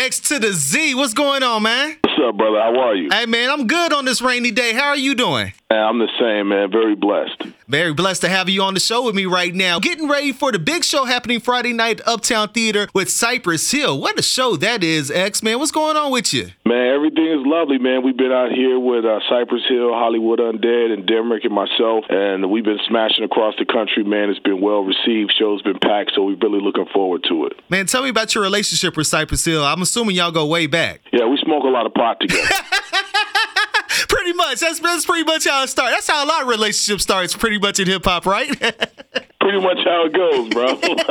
X to the Z. What's going on, man? What's up, brother? How are you? Hey, man, I'm good on this rainy day. How are you doing? I'm the same, man. Very blessed. Very blessed to have you on the show with me right now. Getting ready for the big show happening Friday night at Uptown Theater with Cypress Hill. What a show that is, X, man. What's going on with you? Man, everything is lovely, man. We've been out here with Cypress Hill, Hollywood Undead, and Demrick and myself, and we've been smashing across the country, man. It's been well received. Show's been packed, so we're really looking forward to it. Man, tell me about your relationship with Cypress Hill. I'm assuming y'all go way back. Yeah, we smoke a lot of pot together. Pretty much. That's pretty much how it starts. That's how a lot of relationships starts, pretty much in hip-hop, right? Pretty much how it goes, bro.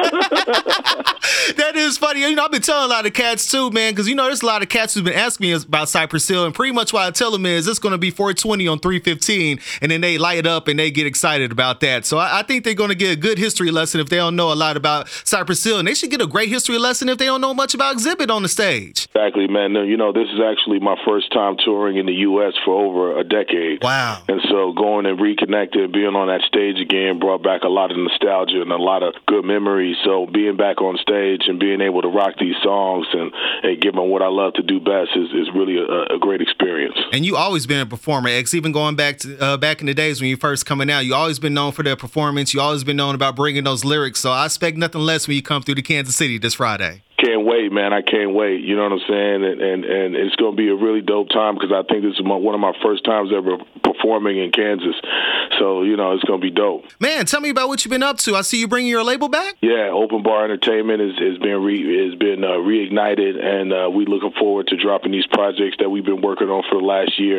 That is funny. You know, I've been telling a lot of cats too, man, because, you know, there's a lot of cats who've been asking me about Cypress Hill, and pretty much what I tell them is it's going to be 420 on 315, and then they light up and they get excited about that. So I think they're going to get a good history lesson if they don't know a lot about Cypress Hill, and they should get a great history lesson if they don't know much about Xzibit on the stage. Exactly, man. You know, this is actually my first time touring in the U.S. for over a decade. Wow. And so going and reconnecting, being on that stage again brought back a lot of nostalgia and a lot of good memories. So being back on stage and being able to rock these songs and give them what I love to do best is really a great experience. And you always been a performer, X, even going back to back in the days when you first coming out. You always been known for their performance. You always been known about bringing those lyrics. So I expect nothing less when you come through to Kansas City this Friday. Can't wait, man. I can't wait. You know what I'm saying? And it's going to be a really dope time because I think this is one of my first times ever performing in Kansas. So, you know, it's going to be dope. Man, tell me about what you've been up to. I see you bringing your label back? Yeah, Open Bar Entertainment has been reignited, and we looking forward to dropping these projects that we've been working on for the last year.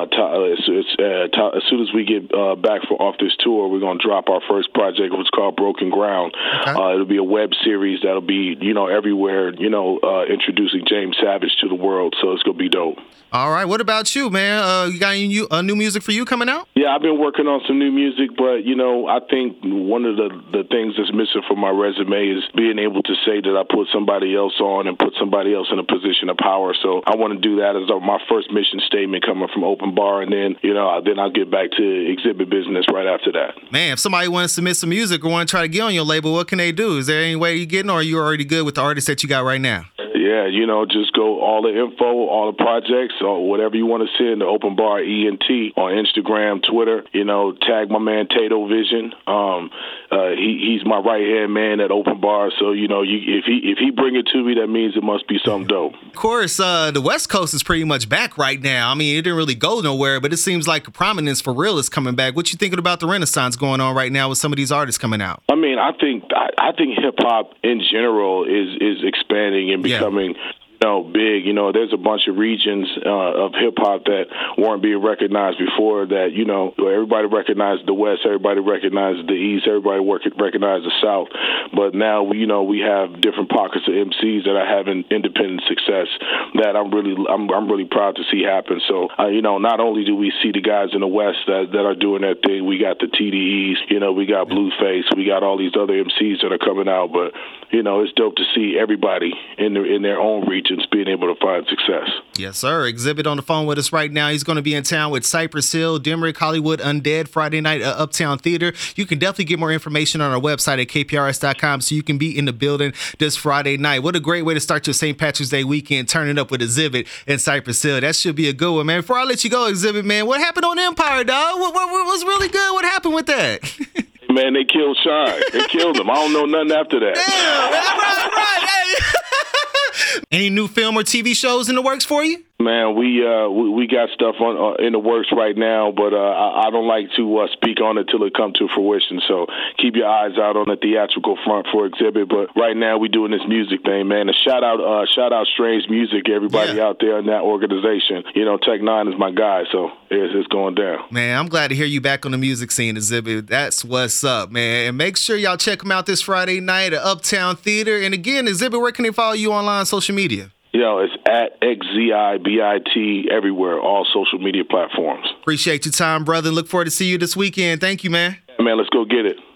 As soon as we get back off this tour, we're going to drop our first project, which is called Broken Ground. Okay. It'll be a web series that'll be, you know, everywhere, you know, introducing James Savage to the world. So it's going to be dope. All right. What about you, man? You got any new music for you coming out? Yeah, I've been working on some new music, but, you know, I think one of the things that's missing from my resume is being able to say that I put somebody else on and put somebody else in a position of power. So I want to do that as my first mission statement coming from Open Bar, and then, you know, then I'll get back to Xzibit business right after that. Man, if somebody wants to submit some music or want to try to get on your label, what can they do? Is there any way you're getting, or are you already good with the artists that you got right now? Yeah, you know, just go all the info, all the projects, or whatever you want to send to Open Bar ENT on Instagram, Twitter. You know, tag my man Tato Vision. He's my right hand man at Open Bar. So, you know, if he bring it to me, that means it must be something dope. Of course, the West Coast is pretty much back right now. I mean, it didn't really go nowhere, but it seems like prominence for real is coming back. What you thinking about the renaissance going on right now with some of these artists coming out? I mean, I think hip hop in general is expanding and becoming. Big. You know, there's a bunch of regions of hip hop that weren't being recognized before. That, you know, everybody recognized the West, everybody recognized the East, everybody recognized the South. But now we have different pockets of MCs that are having independent success that I'm really proud to see happen. So you know, not only do we see the guys in the West that are doing their thing, we got the TDEs, you know, we got Blueface, we got all these other MCs that are coming out. But you know, it's dope to see everybody in their own regions being able to find success. Yes, sir. Xzibit on the phone with us right now. He's going to be in town with Cypress Hill, Demrick, Hollywood Undead, Friday night at Uptown Theater. You can definitely get more information on our website at kprs.com so you can be in the building this Friday night. What a great way to start your St. Patrick's Day weekend, turning up with Xzibit and Cypress Hill. That should be a good one, man. Before I let you go, Xzibit, man, what happened on Empire, dog? What was really good? What happened with that? Man, they killed Shine. They killed him. I don't know nothing after that. Damn, right. Hey. Any new film or TV shows in the works for you? Man, we got stuff in the works right now, but I don't like to speak on it till it comes to fruition. So keep your eyes out on the theatrical front for Xzibit. But right now we doing this music thing, man. A shout out Strange Music, everybody out there in that organization. You know, Tech Nine is my guy, so it's going down. Man, I'm glad to hear you back on the music scene, Xzibit. That's what's up, man. And make sure y'all check him out this Friday night at Uptown Theater. And again, Xzibit, where can they follow you online on social media? It's at XZIBIT everywhere, all social media platforms. Appreciate your time, brother. Look forward to see you this weekend. Thank you, man. Man, let's go get it.